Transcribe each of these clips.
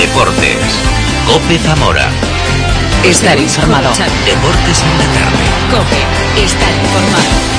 Deportes. COPE Zamora. Estar informado. Deportes en la tarde. COPE. Estar informado.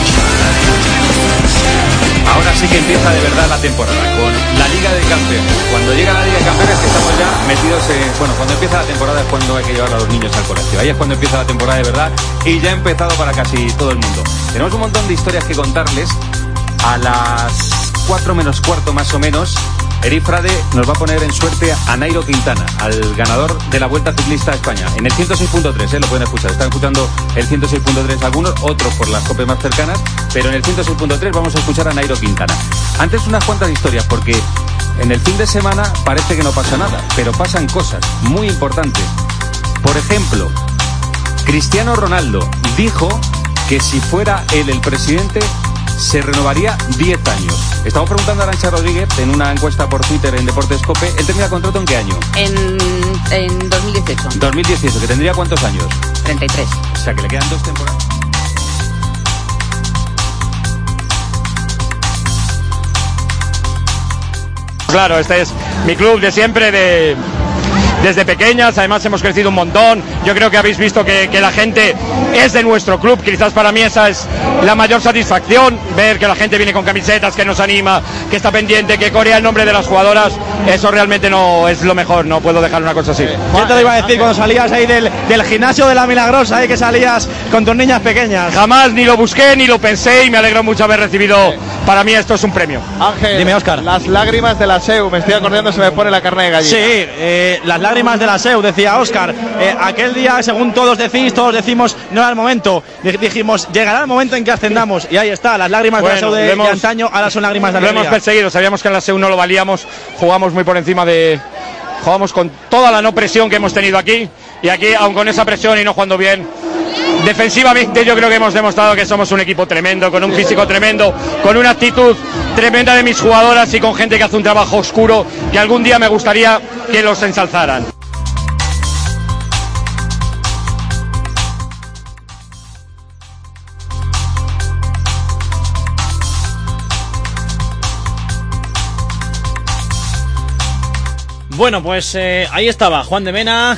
Ahora sí que empieza de verdad la temporada con la Liga de Campeones. Cuando llega la Liga de Campeones que estamos ya metidos en... Bueno, cuando empieza la temporada es cuando hay que llevar a los niños al colegio. Ahí es cuando empieza la temporada de verdad y ya ha empezado para casi todo el mundo. Tenemos un montón de historias que contarles. A las 4 menos cuarto más o menos, Eric Frade nos va a poner en suerte a Nairo Quintana, al ganador de la Vuelta Ciclista a España. En el 106.3, lo pueden escuchar. Están escuchando el 106.3 algunos, otros por las COPE más cercanas, pero en el 106.3 vamos a escuchar a Nairo Quintana. Antes unas cuantas historias, porque en el fin de semana parece que no pasa nada, pero pasan cosas muy importantes. Por ejemplo, Cristiano Ronaldo dijo que si fuera él el presidente, se renovaría 10 años. Estamos preguntando a Arantxa Rodríguez en una encuesta por Twitter en Deportes COPE. ¿Él termina contrato en qué año? En 2018. 2018, ¿que tendría cuántos años? 33. O sea, que le quedan 2 temporadas. Claro, este es mi club de siempre, desde pequeñas, además hemos crecido un montón. Yo creo que habéis visto que la gente es de nuestro club. Quizás para mí esa es la mayor satisfacción, ver que la gente viene con camisetas, que nos anima, que está pendiente, que corea el nombre de las jugadoras. Eso realmente no es lo mejor, no puedo dejar una cosa así. Yo te lo iba a decir cuando salías ahí del gimnasio de la Milagrosa, que salías con tus niñas pequeñas. Jamás ni lo busqué ni lo pensé y me alegro mucho haber recibido. Para mí esto es un premio. Ángel, dime, Óscar. Las lágrimas de la SEU, me estoy acordando, se me pone la carne de gallina. Sí, las lágrimas de la SEU, decía Óscar. Aquel día, según todos decimos, no era el momento. Dijimos, llegará el momento en que ascendamos. Y ahí está, las lágrimas de la SEU de antaño, ahora son lágrimas de alegría. Lo hemos perseguido, sabíamos que en la SEU no lo valíamos, jugamos muy por encima jugamos con toda la no presión que hemos tenido aquí. Y aquí, aun con esa presión y no jugando bien, defensivamente yo creo que hemos demostrado que somos un equipo tremendo, con un físico tremendo, con una actitud tremenda de mis jugadoras y con gente que hace un trabajo oscuro que algún día me gustaría que los ensalzaran. Bueno, pues ahí estaba Juan de Mena,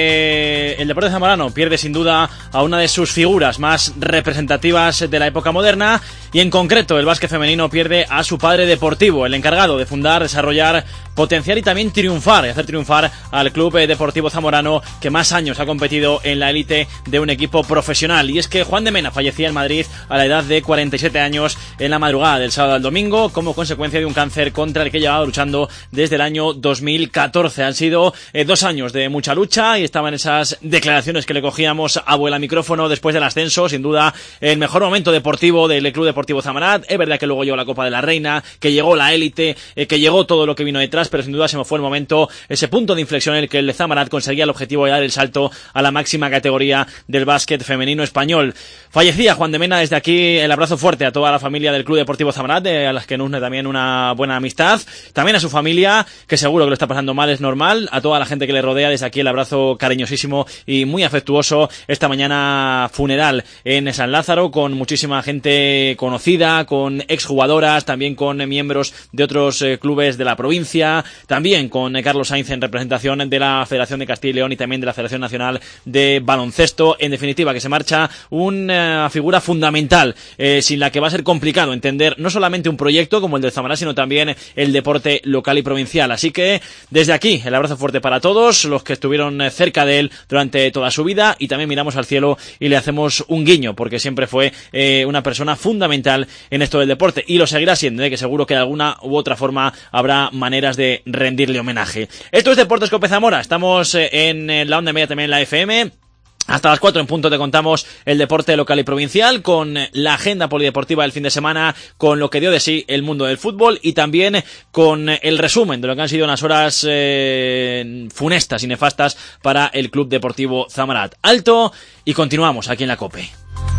que el deporte zamorano pierde sin duda a una de sus figuras más representativas de la época moderna, y en concreto el básquet femenino pierde a su padre deportivo, el encargado de fundar, desarrollar, potenciar y también triunfar, y hacer triunfar al club deportivo zamorano que más años ha competido en la élite de un equipo profesional. Y es que Juan de Mena fallecía en Madrid a la edad de 47 años en la madrugada del sábado al domingo como consecuencia de un cáncer contra el que llevaba luchando desde el año 2014. Han sido 2 años de mucha lucha y estaban esas declaraciones que le cogíamos a vuela micrófono después del ascenso. Sin duda el mejor momento deportivo del Club Deportivo Zamarat. Es verdad que luego llegó la Copa de la Reina, que llegó la élite, que llegó todo lo que vino detrás, pero sin duda se me fue el momento, ese punto de inflexión en el que el Zamarat conseguía el objetivo de dar el salto a la máxima categoría del básquet femenino español. Fallecía Juan de Mena. Desde aquí el abrazo fuerte a toda la familia del Club Deportivo Zamarat, a las que nos une también una buena amistad, también a su familia, que seguro que lo está pasando mal, es normal, a toda la gente que le rodea. Desde aquí el abrazo cariñosísimo y muy afectuoso esta mañana funeral en San Lázaro, con muchísima gente conocida, con exjugadoras, también con miembros de otros clubes de la provincia, también con Carlos Sainz en representación de la Federación de Castilla y León y también de la Federación Nacional de Baloncesto. En definitiva, que se marcha una figura fundamental, sin la que va a ser complicado entender no solamente un proyecto como el del Zamarat, sino también el deporte local y provincial. Así que desde aquí el abrazo fuerte para todos los que estuvieron cerca de él durante toda su vida, y también miramos al cielo y le hacemos un guiño, porque siempre fue una persona fundamental en esto del deporte, y lo seguirá siendo, que seguro que de alguna u otra forma habrá maneras de rendirle homenaje. Esto es Deportes COPE Zamora, estamos en la onda media, también en la FM. Hasta las 4 en punto te contamos el deporte local y provincial, con la agenda polideportiva del fin de semana, con lo que dio de sí el mundo del fútbol y también con el resumen de lo que han sido unas horas funestas y nefastas para el Club Deportivo Zamarat. Alto y continuamos aquí en la COPE.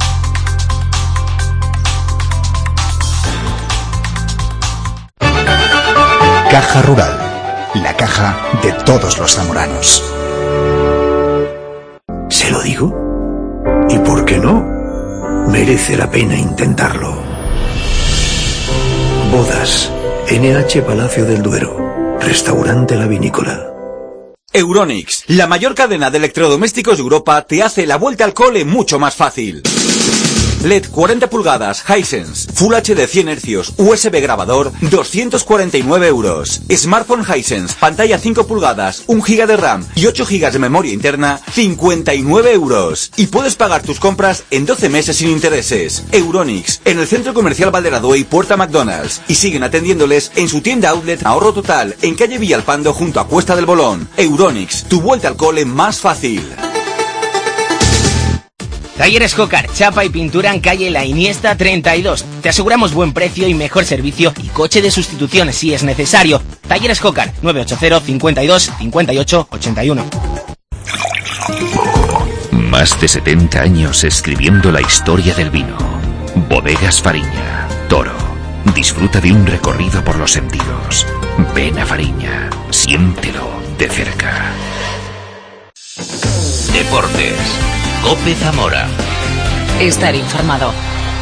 Caja Rural, la caja de todos los zamoranos. ¿Se lo digo? ¿Y por qué no? Merece la pena intentarlo. Bodas, NH Palacio del Duero, Restaurante La Vinícola. Euronics, la mayor cadena de electrodomésticos de Europa, te hace la vuelta al cole mucho más fácil. LED 40 pulgadas, Hisense, Full HD 100 Hz, USB grabador, 249 euros. Smartphone Hisense, pantalla 5 pulgadas, 1 GB de RAM y 8 GB de memoria interna, 59 euros. Y puedes pagar tus compras en 12 meses sin intereses. Euronics, en el Centro Comercial Valderadue y Puerta McDonald's. Y siguen atendiéndoles en su tienda outlet Ahorro Total, en calle Villalpando junto a Cuesta del Bolón. Euronics, tu vuelta al cole más fácil. Talleres Jócar, chapa y pintura en calle La Iniesta 32. Te aseguramos buen precio y mejor servicio y coche de sustitución si es necesario. Talleres Jócar, 980 52 58 81. Más de 70 años escribiendo la historia del vino. Bodegas Fariña, Toro. Disfruta de un recorrido por los sentidos. Ven a Fariña, siéntelo de cerca. Deportes. COPE Zamora. Estar informado.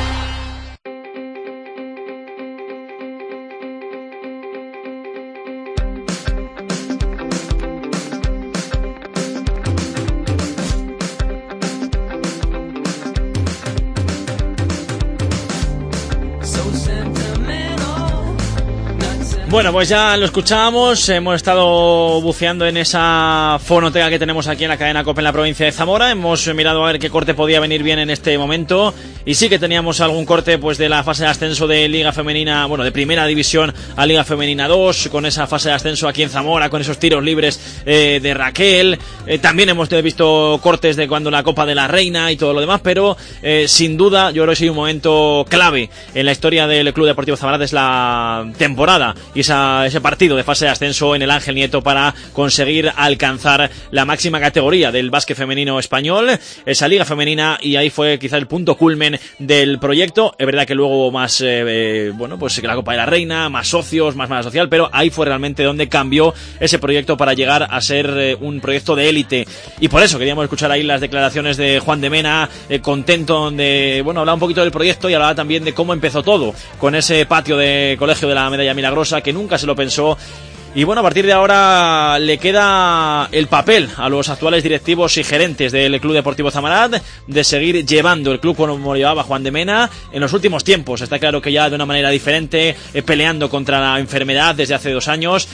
Bueno, pues ya lo escuchábamos, hemos estado buceando en esa fonoteca que tenemos aquí en la cadena COPE en la provincia de Zamora, hemos mirado a ver qué corte podía venir bien en este momento y sí que teníamos algún corte pues de la fase de ascenso de Liga Femenina, bueno, de Primera División a Liga Femenina 2, con esa fase de ascenso aquí en Zamora, con esos tiros libres de Raquel, también hemos visto cortes de cuando la Copa de la Reina y todo lo demás, pero sin duda yo creo que sí un momento clave en la historia del Club Deportivo Zamora es la temporada y ese partido de fase de ascenso en el Ángel Nieto para conseguir alcanzar la máxima categoría del básquet femenino español, esa liga femenina, y ahí fue quizá el punto culmen del proyecto. Es verdad que luego hubo más, bueno, pues la Copa de la Reina, más socios, más mala social, pero ahí fue realmente donde cambió ese proyecto para llegar a ser un proyecto de élite. Y por eso queríamos escuchar ahí las declaraciones de Juan de Mena, contento, donde, bueno, hablaba un poquito del proyecto y hablaba también de cómo empezó todo, con ese patio de colegio de la Medalla Milagrosa, que nunca se lo pensó. Y bueno, a partir de ahora le queda el papel a los actuales directivos y gerentes del Club Deportivo Zamarat de seguir llevando el club como lo llevaba Juan de Mena en los últimos tiempos. Está claro que ya de una manera diferente, peleando contra la enfermedad desde hace 2 años,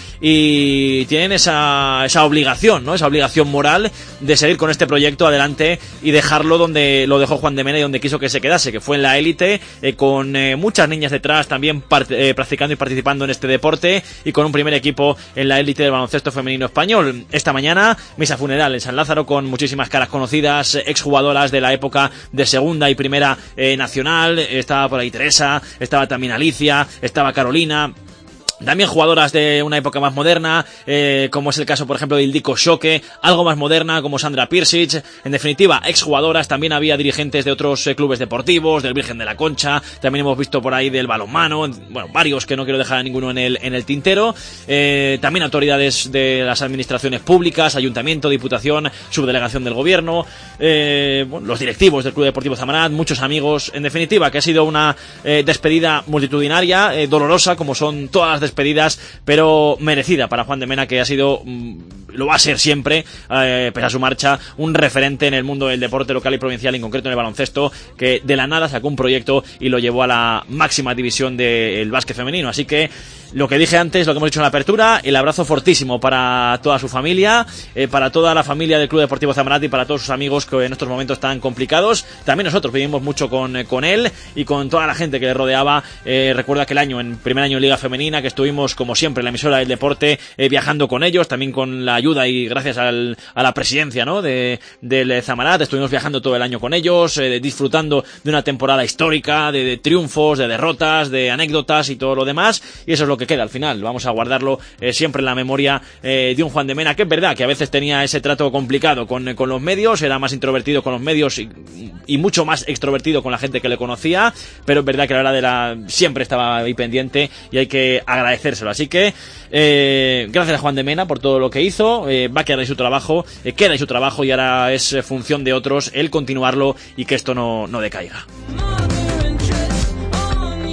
y tienen esa obligación, ¿no? Esa obligación moral de seguir con este proyecto adelante y dejarlo donde lo dejó Juan de Mena y donde quiso que se quedase, que fue en la élite, con muchas niñas detrás también practicando y participando en este deporte, y con un primer equipo en la élite del baloncesto femenino español. Esta mañana, misa funeral en San Lázaro con muchísimas caras conocidas, exjugadoras de la época de segunda y primera nacional. Estaba por ahí Teresa, estaba también Alicia, estaba Carolina. También jugadoras de una época más moderna, como es el caso, por ejemplo, de Ildiko Shoke, algo más moderna, como Sandra Pirsic. En definitiva, exjugadoras. También había dirigentes de otros clubes deportivos, del Virgen de la Concha. También hemos visto por ahí del balonmano, bueno, varios que no quiero dejar a ninguno en el tintero. También autoridades de las administraciones públicas, ayuntamiento, diputación, subdelegación del gobierno, bueno, los directivos del Club Deportivo Zamarat, muchos amigos. En definitiva, que ha sido una despedida multitudinaria, dolorosa, como son todas las despedidas, pero merecida para Juan de Mena, que ha sido, lo va a ser siempre, pese a su marcha, un referente en el mundo del deporte local y provincial, en concreto en el baloncesto, que de la nada sacó un proyecto y lo llevó a la máxima división del básquet femenino. Así que lo que dije antes, lo que hemos dicho en la apertura, el abrazo fortísimo para toda su familia, para toda la familia del Club Deportivo Zamarat y para todos sus amigos que en estos momentos tan complicados. También nosotros vivimos mucho con él y con toda la gente que le rodeaba. Recuerdo aquel año, en primer año en Liga Femenina, que estuvimos, como siempre, en la emisora del deporte, viajando con ellos, también con la ayuda y gracias a la presidencia, ¿no?, del Zamarat. Estuvimos viajando todo el año con ellos, disfrutando de una temporada histórica, de triunfos, de derrotas, de anécdotas y todo lo demás. Y eso es lo que queda al final. Vamos a guardarlo siempre en la memoria de un Juan de Mena, que es verdad que a veces tenía ese trato complicado con los medios, era más introvertido con los medios y mucho más extrovertido con la gente que le conocía, pero es verdad que a la hora siempre estaba ahí pendiente y hay que agradecérselo. Así que gracias a Juan de Mena por todo lo que hizo. Va a quedar ahí su trabajo, queda ahí su trabajo, y ahora es función de otros el continuarlo y que esto no decaiga.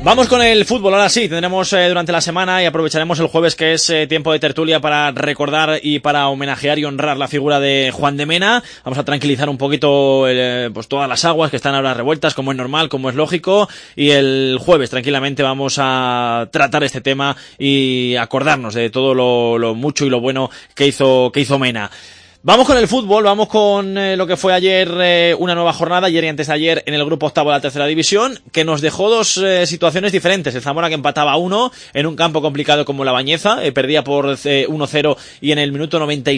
Vamos con el fútbol, ahora sí, tendremos durante la semana y aprovecharemos el jueves, que es tiempo de tertulia, para recordar y para homenajear y honrar la figura de Juan de Mena. Vamos a tranquilizar un poquito pues todas las aguas que están ahora revueltas, como es normal, como es lógico, y el jueves tranquilamente vamos a tratar este tema y acordarnos de todo lo mucho y lo bueno que hizo Mena. Vamos con el fútbol, vamos con lo que fue ayer, una nueva jornada, ayer y antes de ayer, en el grupo octavo de la tercera división, que nos dejó dos situaciones diferentes. El Zamora, que empataba 1 en un campo complicado como La Bañeza, perdía por 1-0 y en el minuto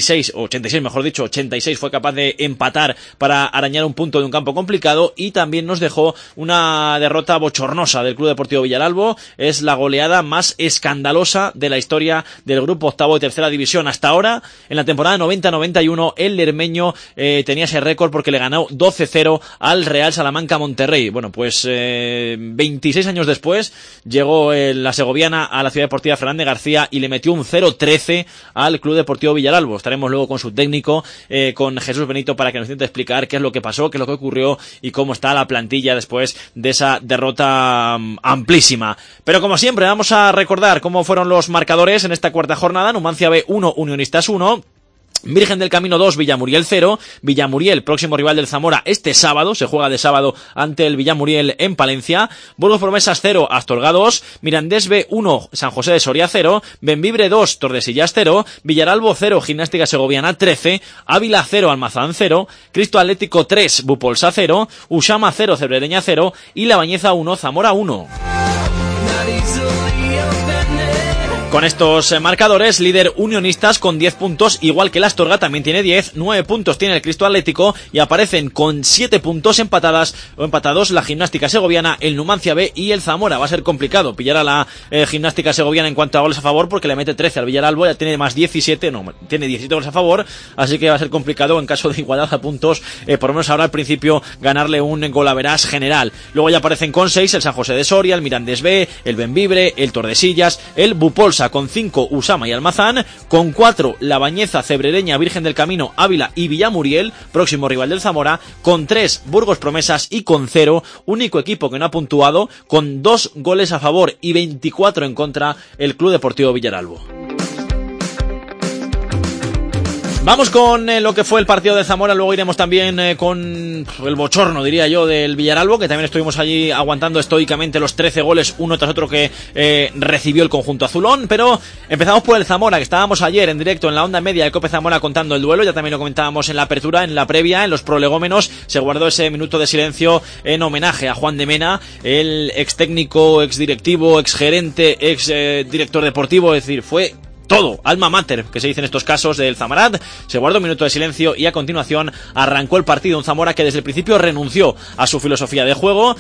86 fue capaz de empatar para arañar un punto de un campo complicado, y también nos dejó una derrota bochornosa del Club Deportivo Villaralbo. Es la goleada más escandalosa de la historia del grupo octavo de tercera división. Hasta ahora, en la temporada 90-91, el lermeño tenía ese récord porque le ganó 12-0 al Real Salamanca Monterrey. Bueno, pues 26 años después llegó la segoviana a la Ciudad Deportiva Fernández García y le metió un 0-13 al Club Deportivo Villaralbo. Estaremos luego con su técnico, con Jesús Benito, para que nos intente explicar qué es lo que pasó, qué es lo que ocurrió y cómo está la plantilla después de esa derrota amplísima. Pero como siempre, vamos a recordar cómo fueron los marcadores en esta cuarta jornada. Numancia B 1, Unionistas 1. Virgen del Camino 2, Villamuriel 0. Villamuriel, próximo rival del Zamora este sábado, se juega de sábado ante el Villamuriel en Palencia. Burgos Promesas 0, Astorga 2. Mirandés B 1, San José de Soria 0. Benvibre 2, Tordesillas 0. Villaralbo 0, Gimnástica Segoviana 13. Ávila 0, Almazán 0. Cristo Atlético 3, Bupolsa 0. Usama 0, Cebrereña 0. Y La Bañeza 1, Zamora 1. Con estos marcadores, líder Unionistas con 10 puntos, igual que el Astorga también tiene 10, 9 puntos tiene el Cristo Atlético, y aparecen con 7 puntos empatados la Gimnástica Segoviana, el Numancia B y el Zamora. Va a ser complicado pillar a la Gimnástica Segoviana en cuanto a goles a favor, porque le mete 13 al Villaralbo, ya tiene más 17, tiene 17 goles a favor, así que va a ser complicado en caso de igualdad a puntos, por lo menos ahora al principio, ganarle un golaverás general. Luego ya aparecen con 6 el San José de Soria, el Mirandés B, el Benvibre, el Tordesillas, el Bupolsa con 5, Usama y Almazán, con 4 La Bañeza, Cebrereña, Virgen del Camino, Ávila y Villamuriel, próximo rival del Zamora, con 3 Burgos Promesas y con 0, único equipo que no ha puntuado, con 2 goles a favor y 24 en contra, el Club Deportivo Villaralbo. Vamos con lo que fue el partido de Zamora, luego iremos también con el bochorno, diría yo, del Villaralbo, que también estuvimos allí aguantando estoicamente los 13 goles uno tras otro que recibió el conjunto azulón. Pero empezamos por el Zamora, que estábamos ayer en directo en la onda media de Cope Zamora contando el duelo, ya también lo comentábamos en la apertura, en la previa, en los prolegómenos, se guardó ese minuto de silencio en homenaje a Juan de Mena, el ex técnico, ex directivo, ex gerente, ex director deportivo, es decir, fue todo, alma mater, que se dice en estos casos, del Zamarat. Se guardó un minuto de silencio y a continuación arrancó el partido. Un Zamora que desde el principio renunció a su filosofía de juego,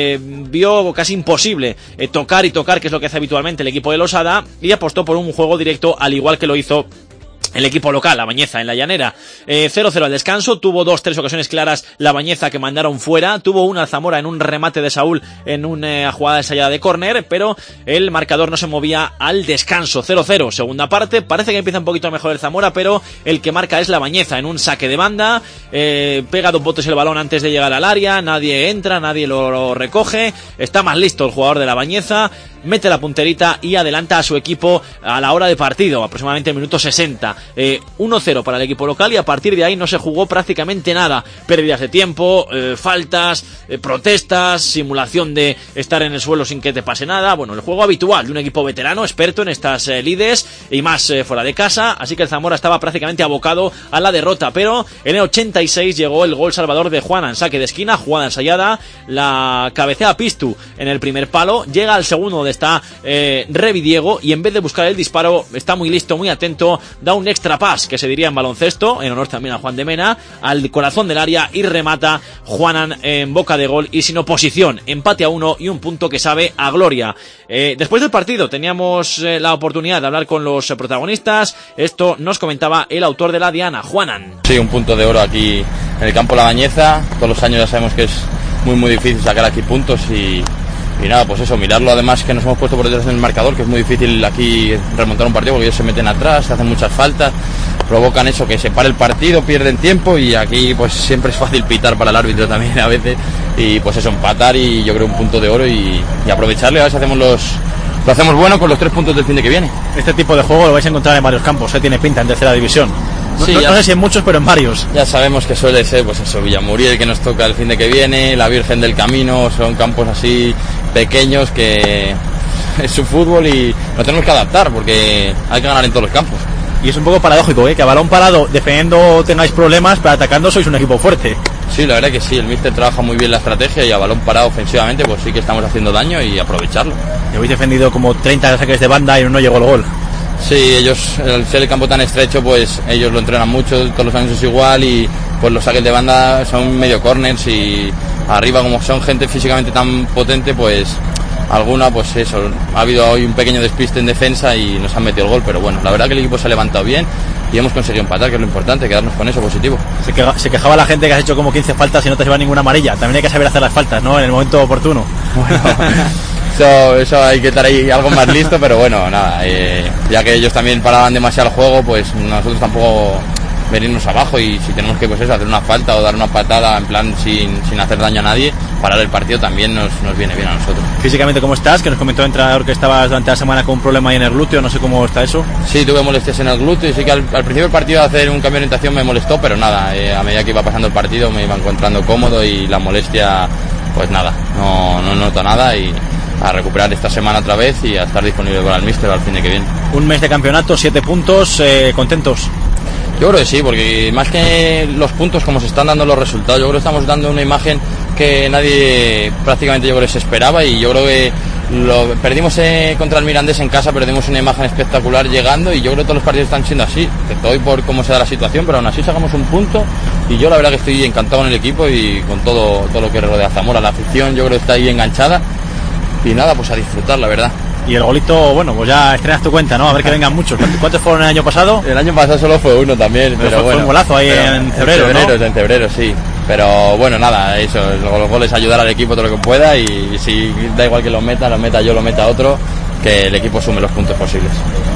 vio casi imposible tocar, que es lo que hace habitualmente el equipo de Losada, y apostó por un juego directo, al igual que lo hizo el equipo local, La Bañeza, en la llanera. 0-0 al descanso, tuvo 2-3 ocasiones claras La Bañeza que mandaron fuera, tuvo una Zamora en un remate de Saúl en una jugada ensayada de córner, pero el marcador no se movía al descanso. 0-0, segunda parte, parece que empieza un poquito mejor el Zamora, pero el que marca es La Bañeza en un saque de banda, pega 2 botes el balón antes de llegar al área, nadie entra, nadie lo recoge, está más listo el jugador de La Bañeza, mete la punterita y adelanta a su equipo a la hora de partido, aproximadamente el minuto 60. 1-0 para el equipo local, y a partir de ahí no se jugó prácticamente nada. Pérdidas de tiempo, faltas, protestas, simulación de estar en el suelo sin que te pase nada. Bueno, el juego habitual de un equipo veterano, experto en estas lides y más fuera de casa, así que el Zamora estaba prácticamente abocado a la derrota. Pero en el 86 llegó el gol salvador de Juana en saque de esquina, jugada ensayada, la cabecea Pistu en el primer palo, llega al segundo donde está Revi Diego, y en vez de buscar el disparo está muy listo, muy atento, da un extra pass, que se diría en baloncesto, en honor también a Juan de Mena, al corazón del área, y remata Juanan en boca de gol y sin oposición. Empate a 1 y un punto que sabe a gloria. Después del partido teníamos la oportunidad de hablar con los protagonistas. Esto nos comentaba el autor de la diana, Juanan. Sí, un punto de oro aquí en el campo La Bañeza. Todos los años ya sabemos que es muy difícil sacar aquí puntos, y nada, pues eso, mirarlo. Además que nos hemos puesto por detrás del marcador, que es muy difícil aquí remontar un partido porque ellos se meten atrás, se hacen muchas faltas, provocan eso, que se pare el partido, pierden tiempo, y aquí pues siempre es fácil pitar para el árbitro también a veces, y pues eso, empatar, y yo creo un punto de oro y aprovecharle. A ver si lo hacemos bueno con los 3 puntos del fin de que viene. Este tipo de juego lo vais a encontrar en varios campos, tiene pinta en tercera división. Sí, no sé si en muchos, pero en varios. Ya sabemos que suele ser, pues eso, Villamuriel, que nos toca el fin de que viene, la Virgen del Camino, son campos así pequeños que es su fútbol y nos tenemos que adaptar porque hay que ganar en todos los campos. Y es un poco paradójico, que a balón parado defendiendo tengáis problemas, pero atacando sois un equipo fuerte. Sí, la verdad que sí, el míster trabaja muy bien la estrategia y a balón parado ofensivamente pues sí que estamos haciendo daño y aprovecharlo. Y habéis defendido como 30 saques de banda y no llegó el gol. Sí, ellos, al ser el campo tan estrecho, pues ellos lo entrenan mucho, todos los años es igual, y pues los saques de banda son medio corners, y arriba, como son gente físicamente tan potente, pues alguna, pues eso, ha habido hoy un pequeño despiste en defensa y nos han metido el gol, pero bueno, la verdad que el equipo se ha levantado bien y hemos conseguido empatar, que es lo importante, quedarnos con eso positivo. Se quejaba la gente que has hecho como 15 faltas y no te lleva ninguna amarilla. También hay que saber hacer las faltas, ¿no?, en el momento oportuno. Bueno, eso hay que estar ahí algo más listo, pero bueno, nada, ya que ellos también paraban demasiado el juego, pues nosotros tampoco venirnos abajo, y si tenemos que, pues eso, hacer una falta o dar una patada en plan sin hacer daño a nadie, parar el partido también nos viene bien a nosotros. Físicamente, ¿cómo estás? Que nos comentó el entrenador que estabas durante la semana con un problema ahí en el glúteo, no sé cómo está eso. Sí, tuve molestias en el glúteo, y sí que al principio del partido hacer un cambio de orientación me molestó, pero nada, a medida que iba pasando el partido me iba encontrando cómodo, y la molestia, pues nada, no noto nada, y a recuperar esta semana otra vez y a estar disponible para el míster al fin de que viene. Un mes de campeonato, 7 puntos, ¿contentos? Yo creo que sí, porque más que los puntos, como se están dando los resultados, yo creo que estamos dando una imagen que nadie prácticamente, yo creo, se esperaba, y yo creo que perdimos contra el Mirandés en casa, perdimos una imagen espectacular llegando, y yo creo que todos los partidos están siendo así, que estoy por cómo se da la situación, pero aún así sacamos un punto, y yo la verdad que estoy encantado con el equipo y con todo lo que rodea a Zamora. La afición yo creo que está ahí enganchada, y nada, pues a disfrutar, la verdad. Y el golito, bueno, pues ya estrenas tu cuenta, ¿no? A ver que vengan muchos. ¿Cuántos fueron el año pasado? El año pasado solo fue uno también, pero bueno. Fue un golazo ahí en febrero, ¿no? En febrero, sí. Pero bueno, nada, eso, los goles, ayudar al equipo todo lo que pueda, y si da igual que lo meta yo, lo meta otro, que el equipo sume los puntos posibles.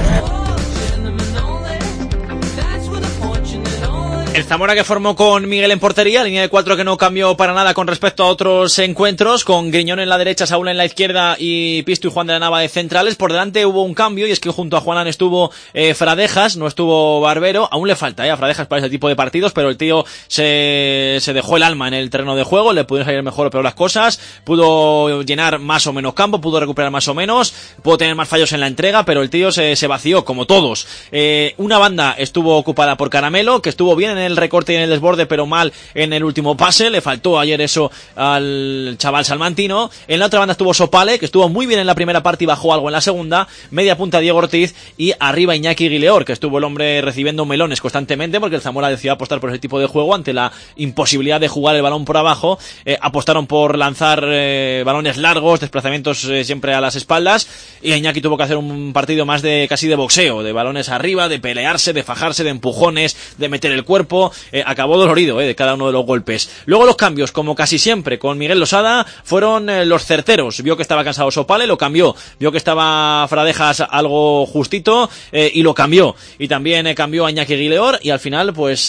El Zamora que formó con Miguel en portería, línea de 4 que no cambió para nada con respecto a otros encuentros, con Griñón en la derecha, Saúl en la izquierda y Pisto y Juan de la Nava de centrales. Por delante hubo un cambio, y es que junto a Juanán estuvo Fradejas, no estuvo Barbero. Aún le falta a Fradejas para ese tipo de partidos, pero el tío se dejó el alma en el terreno de juego, le pudieron salir mejor o peor las cosas, pudo llenar más o menos campo, pudo recuperar más o menos, pudo tener más fallos en la entrega, pero el tío se vació, como todos. Una banda estuvo ocupada por Caramelo, que estuvo bien en el recorte y en el desborde, pero mal en el último pase. Le faltó ayer eso al chaval salmantino. En la otra banda estuvo Sopale, que estuvo muy bien en la primera parte y bajó algo en la segunda. Media punta Diego Ortiz, y arriba Iñaki Guileor, que estuvo el hombre recibiendo melones constantemente, porque el Zamora decidió apostar por ese tipo de juego ante la imposibilidad de jugar el balón por abajo. Apostaron por lanzar balones largos, desplazamientos siempre a las espaldas, y Iñaki tuvo que hacer un partido más de casi de boxeo, de balones arriba, de pelearse, de fajarse, de empujones, de meter el cuerpo. Acabó dolorido de cada uno de los golpes. Luego los cambios, como casi siempre con Miguel Losada, fueron los certeros. Vio que estaba cansado Sopale, lo cambió. Vio que estaba Fradejas algo justito, y lo cambió. Y también cambió a Iñaki Guileor, y al final pues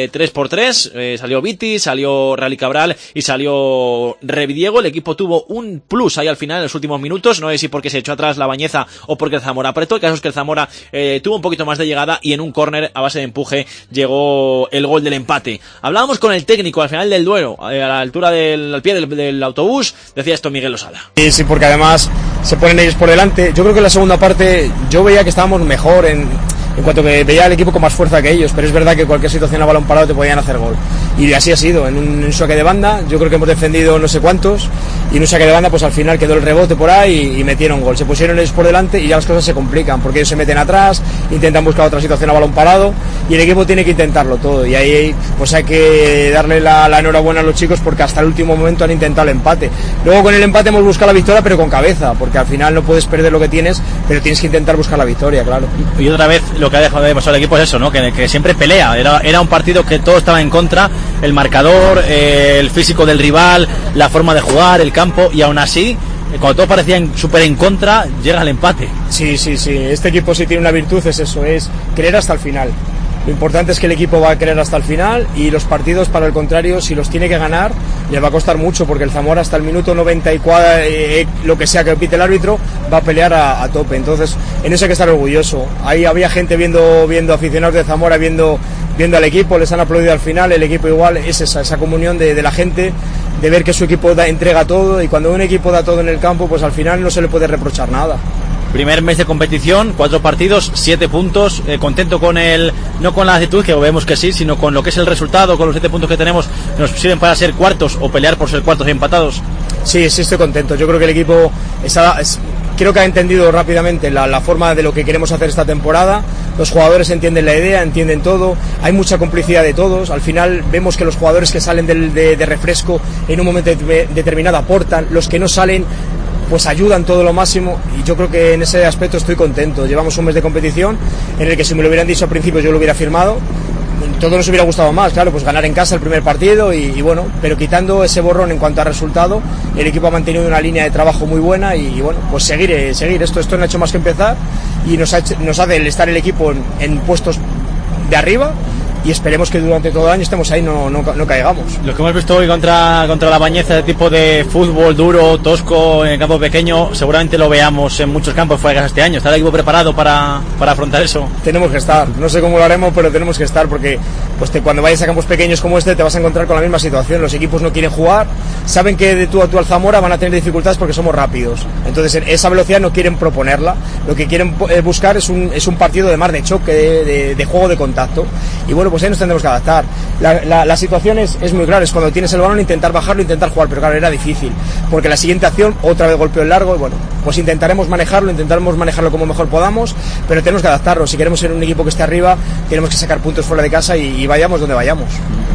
3x3, salió Viti, salió Rally Cabral y salió Revidiego. El equipo tuvo un plus ahí al final en los últimos minutos, no sé si porque se echó atrás la Bañeza o porque el Zamora apretó. El caso es que el Zamora tuvo un poquito más de llegada, y en un córner a base de empuje llegó el gol del empate. Hablábamos con el técnico al final del duelo, a la altura al pie del autobús, decía esto Miguel Losada. Sí, porque además se ponen ellos por delante. Yo creo que en la segunda parte yo veía que estábamos mejor en cuanto que veía al equipo con más fuerza que ellos, pero es verdad que cualquier situación a balón parado te podían hacer gol, y así ha sido. En un saque de banda yo creo que hemos defendido no sé cuántos, y en un saque de banda pues al final quedó el rebote por ahí y metieron gol. Se pusieron ellos por delante y ya las cosas se complican, porque ellos se meten atrás, intentan buscar otra situación a balón parado, y el equipo tiene que intentarlo todo, y ahí pues hay que darle la enhorabuena a los chicos, porque hasta el último momento han intentado el empate. Luego con el empate hemos buscado la victoria, pero con cabeza, porque al final no puedes perder lo que tienes, pero tienes que intentar buscar la victoria, claro. Y otra vez lo que ha dejado de pasar el equipo es eso, ¿no? Que siempre pelea. Era un partido que todo estaba en contra, el marcador, el físico del rival, la forma de jugar, el campo, y aún así, cuando todos parecían súper en contra, llega el empate. Sí, este equipo sí tiene una virtud, es eso, es creer hasta el final. Lo importante es que el equipo va a querer hasta el final, y los partidos, para el contrario, si los tiene que ganar, le va a costar mucho, porque el Zamora hasta el minuto 94, lo que sea que pite el árbitro, va a pelear a tope. Entonces, en eso hay que estar orgulloso. Ahí había gente viendo aficionados de Zamora, viendo al equipo, les han aplaudido al final. El equipo igual es esa comunión de la gente, de ver que su equipo entrega todo, y cuando un equipo da todo en el campo, pues al final no se le puede reprochar nada. Primer mes de competición, 4 partidos, 7 puntos, contento con no con la actitud, que vemos que sí, sino con lo que es el resultado, con los 7 puntos que tenemos, nos sirven para ser cuartos o pelear por ser cuartos y empatados. Sí, estoy contento. Yo creo que el equipo creo que ha entendido rápidamente la forma de lo que queremos hacer esta temporada. Los jugadores entienden la idea, entienden todo, hay mucha complicidad de todos. Al final vemos que los jugadores que salen de refresco en un momento determinado aportan, los que no salen pues ayudan todo lo máximo, y yo creo que en ese aspecto estoy contento. Llevamos un mes de competición en el que, si me lo hubieran dicho al principio, yo lo hubiera firmado. Todo nos hubiera gustado más, claro, pues ganar en casa el primer partido y bueno, pero quitando ese borrón en cuanto a resultado, el equipo ha mantenido una línea de trabajo muy buena, y bueno, pues seguir. Esto no ha hecho más que empezar, y nos hace el estar el equipo en puestos de arriba, y esperemos que durante todo el año estemos ahí, no caigamos. Lo que hemos visto hoy contra la Bañeza, de tipo de fútbol duro, tosco, en campo pequeño, seguramente lo veamos en muchos campos fuera de casa este año. ¿Está el equipo preparado para afrontar eso? Tenemos que estar, no sé cómo lo haremos, pero tenemos que estar, porque pues cuando vayas a campos pequeños como este, te vas a encontrar con la misma situación. Los equipos no quieren jugar, saben que de tú a tú al Zamora van a tener dificultades porque somos rápidos, entonces esa velocidad no quieren proponerla. Lo que quieren buscar es un partido de mar de choque, de juego de contacto, y bueno, pues ahí nos tendremos que adaptar. La situación es muy clara, es cuando tienes el balón intentar bajarlo, intentar jugar, pero claro, era difícil, porque la siguiente acción otra vez golpeo el largo, y bueno, pues intentaremos manejarlo como mejor podamos, pero tenemos que adaptarlo. Si queremos ser un equipo que esté arriba, tenemos que sacar puntos fuera de casa, y vayamos donde vayamos.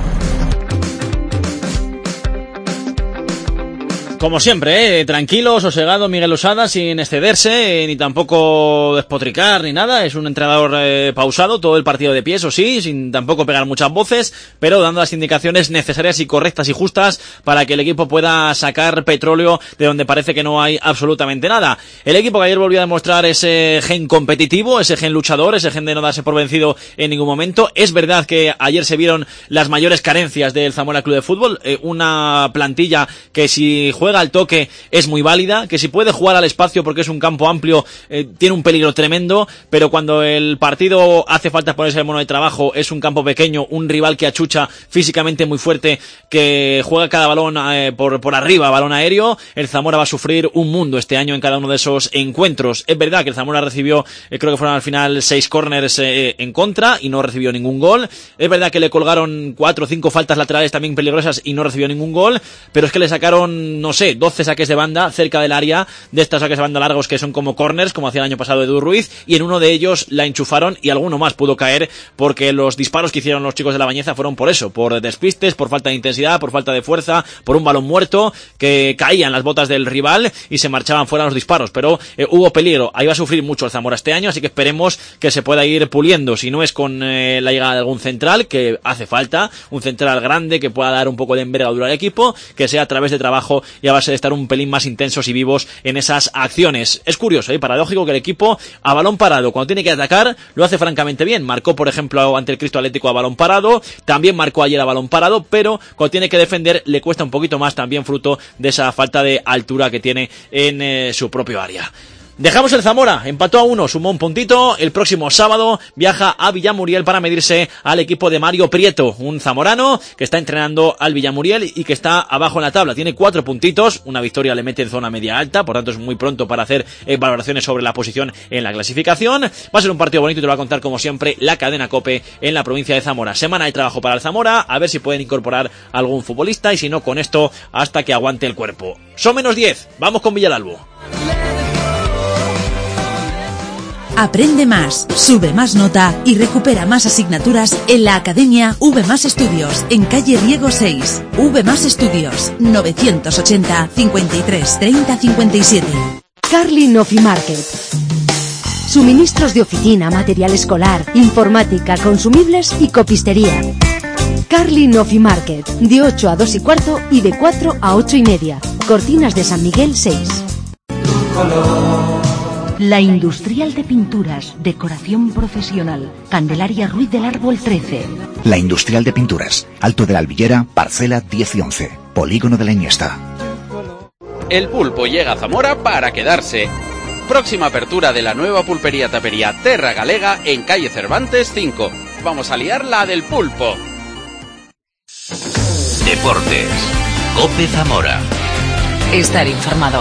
Como siempre, tranquilo, sosegado Miguel Losada, sin excederse, ni tampoco despotricar ni nada. Es un entrenador pausado, todo el partido de pie, eso sí, sin tampoco pegar muchas voces, pero dando las indicaciones necesarias y correctas y justas para que el equipo pueda sacar petróleo de donde parece que no hay absolutamente nada. El equipo que ayer volvió a demostrar ese gen competitivo, ese gen luchador, ese gen de no darse por vencido en ningún momento. Es verdad que ayer se vieron las mayores carencias del Zamora Club de Fútbol, una plantilla que, si juega al toque, es muy válida, que si puede jugar al espacio porque es un campo amplio, tiene un peligro tremendo, pero cuando el partido hace falta ponerse el mono de trabajo, es un campo pequeño, un rival que achucha, físicamente muy fuerte, que juega cada balón por arriba, balón aéreo. El Zamora va a sufrir un mundo este año en cada uno de esos encuentros. Es verdad que el Zamora recibió, creo que fueron al final 6 córners en contra y no recibió ningún gol. Es verdad que le colgaron 4 o 5 faltas laterales también peligrosas y no recibió ningún gol, pero es que le sacaron, no sé, 12 saques de banda cerca del área, de estos saques de banda largos que son como corners, como hacía el año pasado Edu Ruiz, y en uno de ellos la enchufaron y alguno más pudo caer, porque los disparos que hicieron los chicos de la Bañeza fueron por eso, por despistes, por falta de intensidad, por falta de fuerza, por un balón muerto que caía en las botas del rival y se marchaban fuera los disparos, pero hubo peligro. Ahí va a sufrir mucho el Zamora este año, así que esperemos que se pueda ir puliendo, si no es con la llegada de algún central, que hace falta, un central grande que pueda dar un poco de envergadura al equipo, que sea a través de trabajo y a base de estar un pelín más intensos y vivos en esas acciones. Es curioso y paradójico que el equipo a balón parado, cuando tiene que atacar, lo hace francamente bien. Marcó, por ejemplo, ante el Cristo Atlético a balón parado, también marcó ayer a balón parado, pero cuando tiene que defender le cuesta un poquito más, también fruto de esa falta de altura que tiene en su propio área. Dejamos el Zamora, empató a 1, sumó un puntito. El próximo sábado viaja a Villamuriel para medirse al equipo de Mario Prieto, un zamorano que está entrenando al Villamuriel y que está abajo en la tabla. Tiene 4 puntitos, una victoria le mete en zona media alta, por tanto es muy pronto para hacer valoraciones sobre la posición en la clasificación. Va a ser un partido bonito y te lo va a contar, como siempre, la cadena COPE en la provincia de Zamora. Semana de trabajo para el Zamora, a ver si pueden incorporar algún futbolista, y si no, con esto hasta que aguante el cuerpo. Son -10, vamos con Villalalbo. Aprende más, sube más nota y recupera más asignaturas en la Academia V+ Estudios, en calle Riego 6. V+ Estudios, 980 53 30 57. Carlin Office Market. Suministros de oficina, material escolar, informática, consumibles y copistería. Carlin Office Market, de 8 a 2 y cuarto y de 4 a 8 y media. Cortinas de San Miguel 6. La Industrial de Pinturas, decoración profesional. Candelaria Ruiz del Árbol 13. La Industrial de Pinturas, Alto de la Albillera, parcela 10 y 11, Polígono de la Iniesta. El pulpo llega a Zamora para quedarse. Próxima apertura de la nueva pulpería tapería Terra Galega en calle Cervantes 5. Vamos a liar la del pulpo. Deportes. COPE Zamora. Estar informado.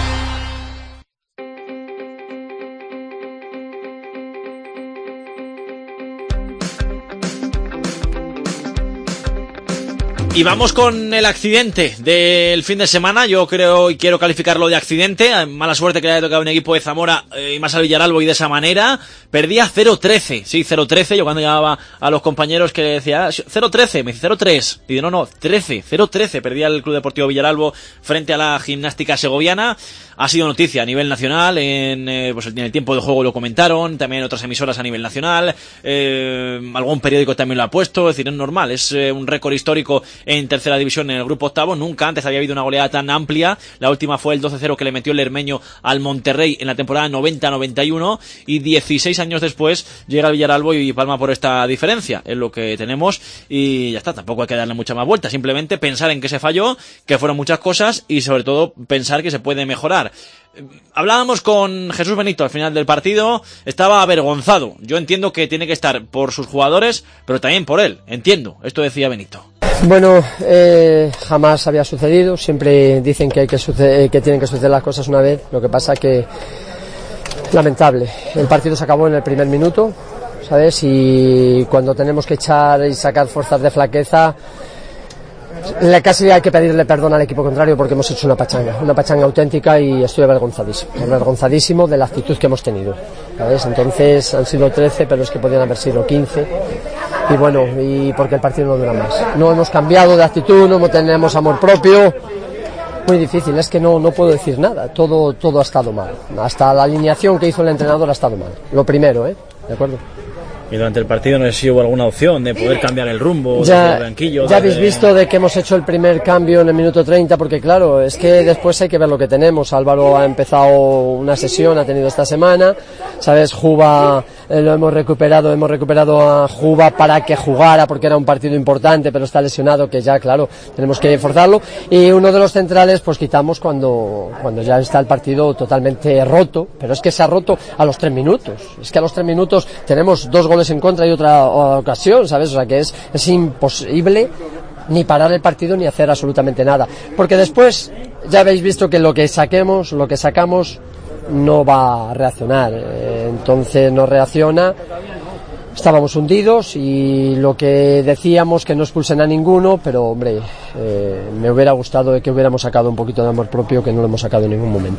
Y vamos con el accidente del fin de semana. Yo creo y quiero calificarlo de accidente. Mala suerte que le haya tocado a un equipo de Zamora y más al Villaralbo y de esa manera. Perdía 0-13. Sí, 0-13. Yo cuando llamaba a los compañeros que decía 0-13, me dice 0-3. Y digo, no, 13, 0-13. Perdía el Club Deportivo Villaralbo frente a la Gimnástica Segoviana. Ha sido noticia a nivel nacional, en el tiempo de juego lo comentaron, también otras emisoras a nivel nacional, algún periódico también lo ha puesto, es decir, es normal, es un récord histórico en tercera división en el grupo octavo, nunca antes había habido una goleada tan amplia, la última fue el 12-0 que le metió el Lermeño al Monterrey en la temporada 90-91 y 16 años después llega el Villaralbo y palma por esta diferencia, es lo que tenemos y ya está, tampoco hay que darle mucha más vuelta, simplemente pensar en que se falló, que fueron muchas cosas y sobre todo pensar que se puede mejorar. Hablábamos con Jesús Benito al final del partido, estaba avergonzado. Yo entiendo que tiene que estar por sus jugadores, pero también por él, entiendo. Esto decía Benito. Bueno, jamás había sucedido. Siempre dicen que tienen que suceder las cosas una vez. Lo que pasa que lamentable. El partido se acabó en el primer minuto, ¿sabes? Y cuando tenemos que echar y sacar fuerzas de flaqueza, casi hay que pedirle perdón al equipo contrario porque hemos hecho una pachanga auténtica y estoy avergonzadísimo de la actitud que hemos tenido, ¿sabes? Entonces han sido 13, pero es que podían haber sido 15 y bueno, y porque el partido no dura más. No hemos cambiado de actitud, no tenemos amor propio, muy difícil, es que no puedo decir nada, todo ha estado mal, hasta la alineación que hizo el entrenador ha estado mal, lo primero, ¿de acuerdo? Y durante el partido no sé si hubo alguna opción de poder cambiar el rumbo del banquillo. Ya habéis visto de que hemos hecho el primer cambio en el minuto 30, porque claro, es que después hay que ver lo que tenemos. Álvaro ha empezado una sesión, ha tenido esta semana, ¿sabes? Juba lo hemos recuperado a Juba para que jugara porque era un partido importante, pero está lesionado, que ya claro, tenemos que forzarlo. Y uno de los centrales pues quitamos cuando ya está el partido totalmente roto, pero es que se ha roto a los 3 minutos. Es que a los 3 minutos tenemos 2 goles en contra y otra ocasión, ¿sabes? O sea que es imposible ni parar el partido ni hacer absolutamente nada, porque después ya habéis visto que lo que sacamos no va a reaccionar, entonces no reacciona. Estábamos hundidos y lo que decíamos que no expulsen a ninguno, pero hombre, me hubiera gustado que hubiéramos sacado un poquito de amor propio, que no lo hemos sacado en ningún momento.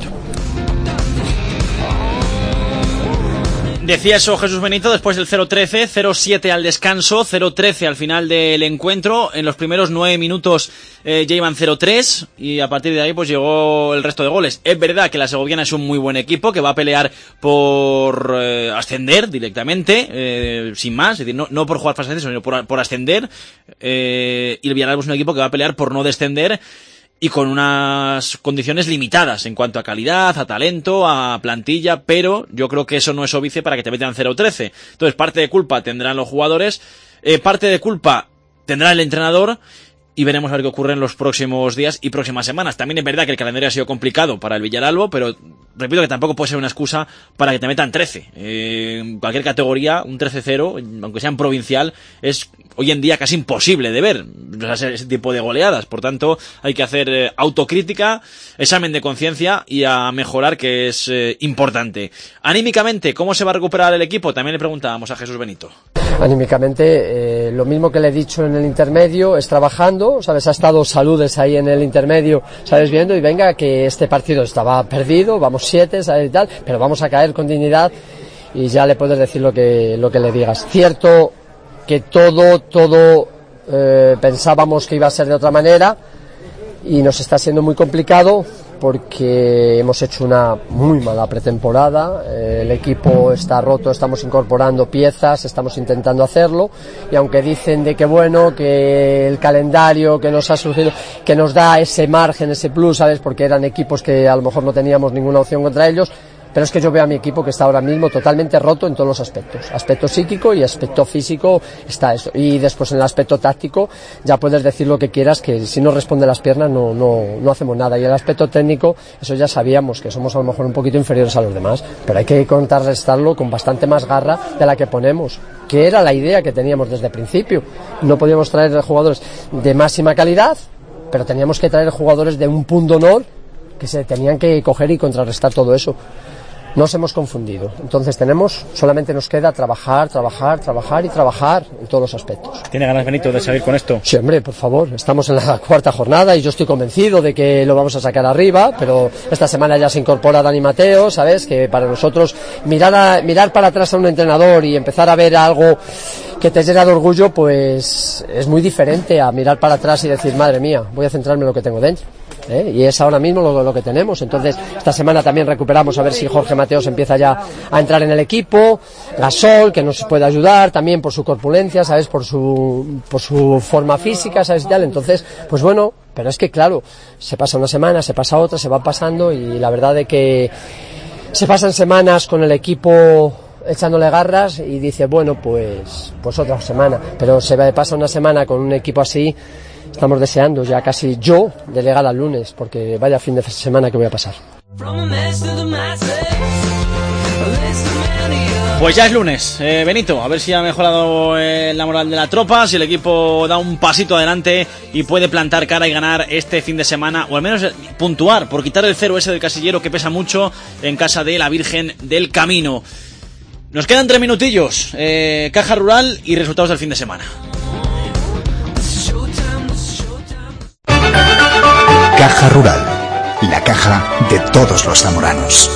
Decía eso Jesús Benito después del 0-13, 0-7 al descanso, 0-13 al final del encuentro. En los primeros 9 minutos ya iban 0-3 y a partir de ahí pues llegó el resto de goles. Es verdad que la Segoviana es un muy buen equipo que va a pelear por ascender directamente, sin más, es decir, no por jugar para ascender, sino por ascender. Y el Villaralbo es un equipo que va a pelear por no descender, y con unas condiciones limitadas en cuanto a calidad, a talento, a plantilla, pero yo creo que eso no es óbice para que te metan 0-13. Entonces, parte de culpa tendrán los jugadores, parte de culpa tendrá el entrenador, y veremos a ver qué ocurre en los próximos días y próximas semanas. También es verdad que el calendario ha sido complicado para el Villaralbo, pero repito que tampoco puede ser una excusa para que te metan 13. En cualquier categoría, un 13-0, aunque sea en provincial, es hoy en día casi imposible de ver ese tipo de goleadas. Por tanto, hay que hacer autocrítica, examen de conciencia y a mejorar, que es importante. Anímicamente, ¿cómo se va a recuperar el equipo? También le preguntábamos a Jesús Benito. Anímicamente, lo mismo que le he dicho en el intermedio, es trabajando, ¿sabes? Ha estado Saludes ahí en el intermedio, ¿sabes? Viendo, y venga, que este partido estaba perdido, vamos 7, ¿sabes? Y tal, pero vamos a caer con dignidad y ya le puedes decir lo que le digas. Cierto que todo pensábamos que iba a ser de otra manera y nos está siendo muy complicado porque hemos hecho una muy mala pretemporada, el equipo está roto, estamos incorporando piezas, estamos intentando hacerlo, y aunque dicen de que bueno, que el calendario que nos ha surgido, que nos da ese margen, ese plus, ¿sabes? Porque eran equipos que a lo mejor no teníamos ninguna opción contra ellos, pero es que yo veo a mi equipo que está ahora mismo totalmente roto en todos los aspecto psíquico y aspecto físico está eso, y después en el aspecto táctico ya puedes decir lo que quieras, que si no responde las piernas no hacemos nada, y el aspecto técnico, eso ya sabíamos que somos a lo mejor un poquito inferiores a los demás, pero hay que contrarrestarlo con bastante más garra de la que ponemos, que era la idea que teníamos desde el principio. No podíamos traer jugadores de máxima calidad, pero teníamos que traer jugadores de un punto honor que se tenían que coger y contrarrestar todo eso. Nos hemos confundido, entonces solamente nos queda trabajar en todos los aspectos. ¿Tiene ganas, Benito, de seguir con esto? Sí, hombre, por favor, estamos en la 4ª jornada y yo estoy convencido de que lo vamos a sacar arriba, pero esta semana ya se incorpora Dani Mateo, ¿sabes? Que para nosotros mirar para atrás a un entrenador y empezar a ver algo que te llena de orgullo, pues es muy diferente a mirar para atrás y decir, madre mía, voy a centrarme en lo que tengo dentro. Y es ahora mismo lo que tenemos. Entonces esta semana también recuperamos a ver si Jorge Mateos empieza ya a entrar en el equipo, Gasol, que nos puede ayudar también por su corpulencia, ¿sabes? Por su forma física, ¿sabes? Y tal. Entonces, pues bueno, pero es que claro, se pasa una semana, se pasa otra, se va pasando, y la verdad de que se pasan semanas con el equipo echándole garras y dice, bueno, pues otra semana, pero pasa una semana con un equipo así. Estamos deseando ya casi yo de llegar al lunes, porque vaya fin de semana que voy a pasar. Pues ya es lunes, Benito, a ver si ha mejorado la moral de la tropa, si el equipo da un pasito adelante y puede plantar cara y ganar este fin de semana, o al menos puntuar, por quitar el 0 ese del casillero que pesa mucho en casa de la Virgen del Camino. Nos quedan 3 minutillos, caja rural y resultados del fin de semana. Caja Rural, la caja de todos los zamoranos.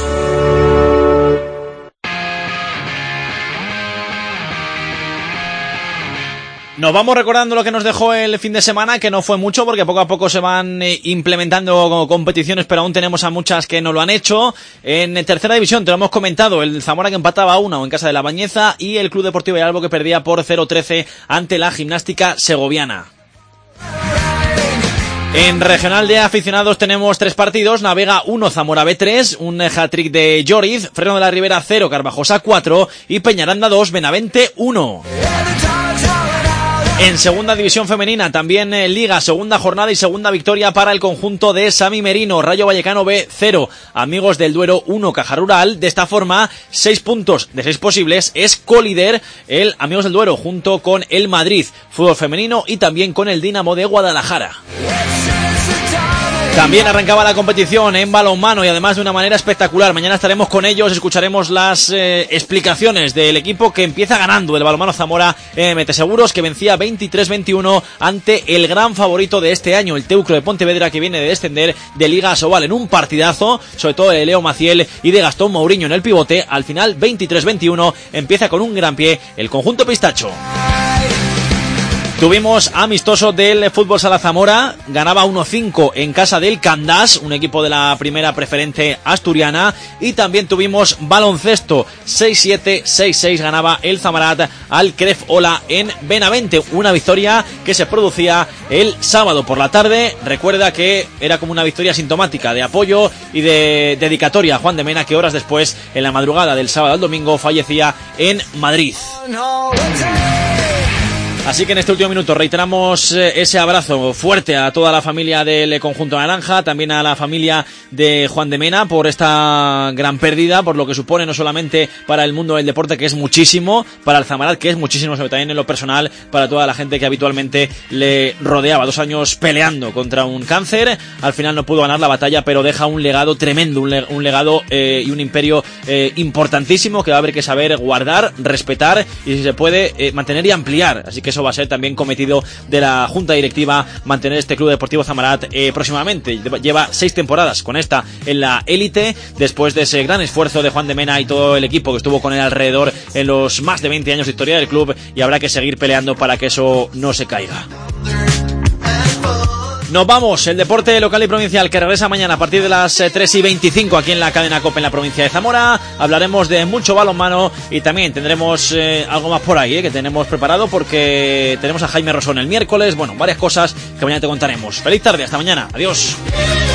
Nos vamos recordando lo que nos dejó el fin de semana, que no fue mucho porque poco a poco se van implementando competiciones, pero aún tenemos a muchas que no lo han hecho. En tercera división te lo hemos comentado, el Zamora que empataba a 1 en casa de La Bañeza y el Club Deportivo Villalbo que perdía por 0-13 ante la Gimnástica Segoviana. En regional de aficionados tenemos 3 partidos, Navega 1, Zamora B3, un hat-trick de Lloriz, Freno de la Ribera 0, Carvajosa 4 y Peñaranda 2, Benavente 1. En segunda división femenina, también Liga, segunda jornada y segunda victoria para el conjunto de Sami Merino, Rayo Vallecano B 0, Amigos del Duero 1, Caja Rural. De esta forma, 6 puntos de 6 posibles, es colíder el Amigos del Duero junto con el Madrid Fútbol Femenino y también con el Dinamo de Guadalajara. También arrancaba la competición en balonmano y además de una manera espectacular. Mañana estaremos con ellos, escucharemos las explicaciones del equipo que empieza ganando el balonmano Zamora MT Seguros, que vencía 23-21 ante el gran favorito de este año, el Teucro de Pontevedra, que viene de descender de Liga Asobal en un partidazo, sobre todo de Leo Maciel y de Gastón Mourinho en el pivote. Al final 23-21, empieza con un gran pie el conjunto pistacho. Tuvimos amistoso del Fútbol Sala Zamora, ganaba 1-5 en casa del Candás, un equipo de la primera preferente asturiana, y también tuvimos baloncesto, 6-7, 6-6 ganaba el Zamarat al Cref Ola en Benavente, una victoria que se producía el sábado por la tarde. Recuerda que era como una victoria sintomática de apoyo y de dedicatoria a Juan de Mena, que horas después, en la madrugada del sábado al domingo, fallecía en Madrid. Así que en este último minuto reiteramos ese abrazo fuerte a toda la familia del conjunto naranja, también a la familia de Juan de Mena por esta gran pérdida, por lo que supone no solamente para el mundo del deporte, que es muchísimo, para el Zamarat, que es muchísimo, sino también en lo personal para toda la gente que habitualmente le rodeaba. 2 años peleando contra un cáncer, al final no pudo ganar la batalla, pero deja un legado tremendo, un legado y un imperio importantísimo que va a haber que saber guardar, respetar y, si se puede, mantener y ampliar. Así que eso va a ser también cometido de la Junta Directiva, mantener este Club Deportivo Zamarat próximamente. Lleva 6 temporadas con esta en la élite, después de ese gran esfuerzo de Juan de Mena y todo el equipo que estuvo con él alrededor en los más de 20 años de historia del club, y habrá que seguir peleando para que eso no se caiga. Nos vamos, el deporte local y provincial que regresa mañana a partir de las 3:25 aquí en la cadena COPE en la provincia de Zamora. Hablaremos de mucho balonmano y también tendremos algo más por ahí que tenemos preparado, porque tenemos a Jaime Rosón el miércoles. Bueno, varias cosas que mañana te contaremos. Feliz tarde, hasta mañana, adiós.